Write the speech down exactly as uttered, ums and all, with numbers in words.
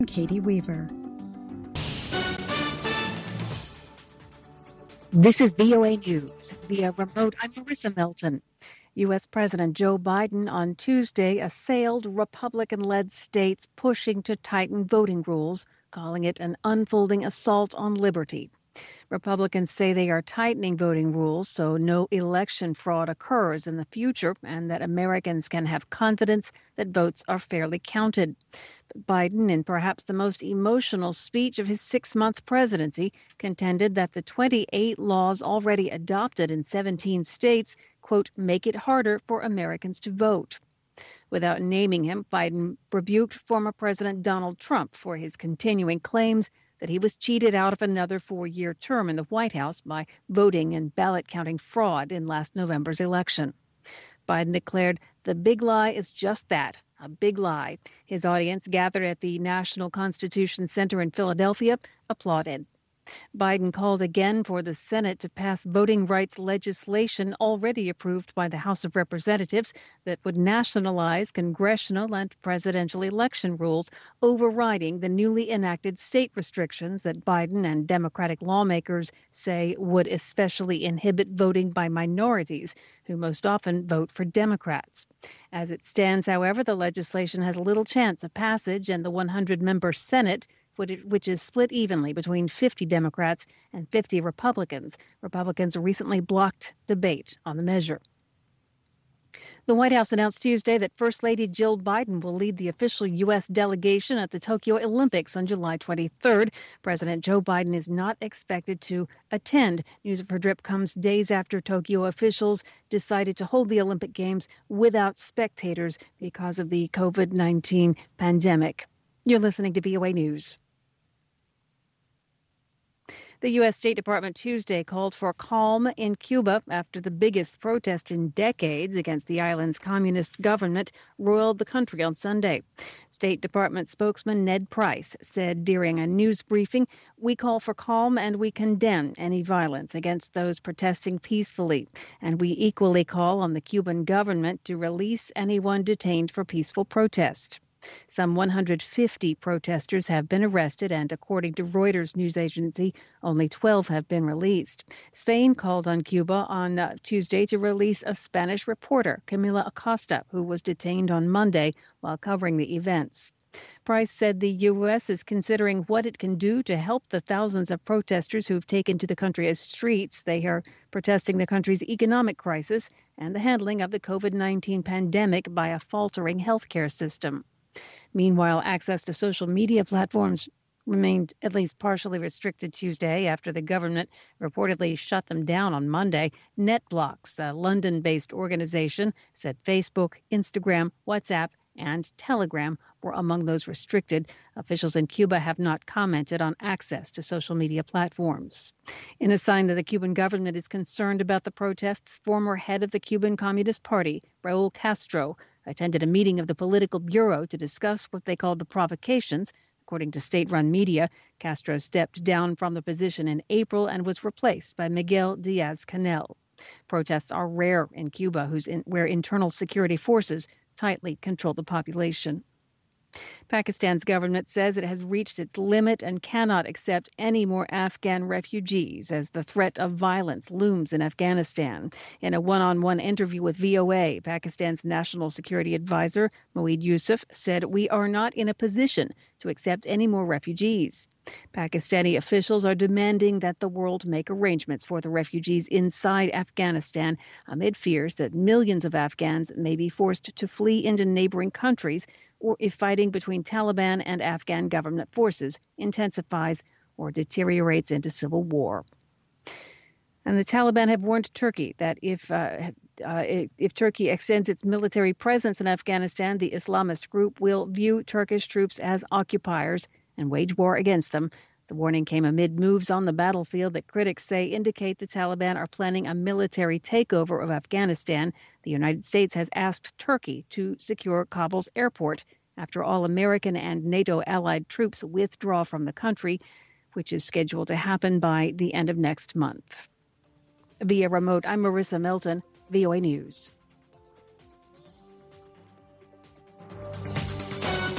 Katie Weaver. This is V O A News. Via remote, I'm Marissa Melton. U S. President Joe Biden on Tuesday assailed Republican-led states pushing to tighten voting rules, calling it an unfolding assault on liberty. Republicans say they are tightening voting rules so no election fraud occurs in the future and that Americans can have confidence that votes are fairly counted. Biden, in perhaps the most emotional speech of his six-month presidency, contended that the twenty-eight laws already adopted in seventeen states, quote, make it harder for Americans to vote. Without naming him, Biden rebuked former President Donald Trump for his continuing claims that he was cheated out of another four-year term in the White House by voting and ballot counting fraud in last November's election. Biden declared the big lie is just that, a big lie. His audience, gathered at the National Constitution Center in Philadelphia, applauded. Biden called again for the Senate to pass voting rights legislation already approved by the House of Representatives that would nationalize congressional and presidential election rules, overriding the newly enacted state restrictions that Biden and Democratic lawmakers say would especially inhibit voting by minorities, who most often vote for Democrats. As it stands, however, the legislation has little chance of passage, and the one hundred member Senate, which is split evenly between fifty Democrats and fifty Republicans. Republicans recently blocked debate on the measure. The White House announced Tuesday that First Lady Jill Biden will lead the official U S delegation at the Tokyo Olympics on July twenty-third. President Joe Biden is not expected to attend. News of her trip comes days after Tokyo officials decided to hold the Olympic Games without spectators because of the COVID nineteen pandemic. You're listening to V O A News. The U S. State Department Tuesday called for calm in Cuba after the biggest protest in decades against the island's communist government roiled the country on Sunday. State Department spokesman Ned Price said during a news briefing, "We call for calm and we condemn any violence against those protesting peacefully. And we equally call on the Cuban government to release anyone detained for peaceful protest." Some one hundred fifty protesters have been arrested, and according to Reuters news agency, only twelve have been released. Spain called on Cuba on uh, Tuesday to release a Spanish reporter, Camila Acosta, who was detained on Monday while covering the events. Price said the U S is considering what it can do to help the thousands of protesters who've taken to the country's streets. They are protesting the country's economic crisis and the handling of the COVID nineteen pandemic by a faltering healthcare system. Meanwhile, access to social media platforms remained at least partially restricted Tuesday after the government reportedly shut them down on Monday. NetBlocks, a London-based organization, said Facebook, Instagram, WhatsApp, and Telegram were among those restricted. Officials in Cuba have not commented on access to social media platforms. In a sign that the Cuban government is concerned about the protests, former head of the Cuban Communist Party, Raul Castro, attended a meeting of the Political Bureau to discuss what they called the provocations. According to state-run media, Castro stepped down from the position in April and was replaced by Miguel Diaz-Canel. Protests are rare in Cuba, whose in, where internal security forces tightly control the population. Pakistan's government says it has reached its limit and cannot accept any more Afghan refugees as the threat of violence looms in Afghanistan. In a one-on-one interview with V O A, Pakistan's National Security Advisor, Moeed Yusuf, said, "We are not in a position to accept any more refugees." Pakistani officials are demanding that the world make arrangements for the refugees inside Afghanistan amid fears that millions of Afghans may be forced to flee into neighboring countries, or if fighting between Taliban and Afghan government forces intensifies or deteriorates into civil war. And the Taliban have warned Turkey that if uh, uh, if Turkey extends its military presence in Afghanistan, the Islamist group will view Turkish troops as occupiers and wage war against them. The warning came amid moves on the battlefield that critics say indicate the Taliban are planning a military takeover of Afghanistan. The United States has asked Turkey to secure Kabul's airport after all American and NATO allied troops withdraw from the country, which is scheduled to happen by the end of next month. Via remote, I'm Marissa Melton, V O A News.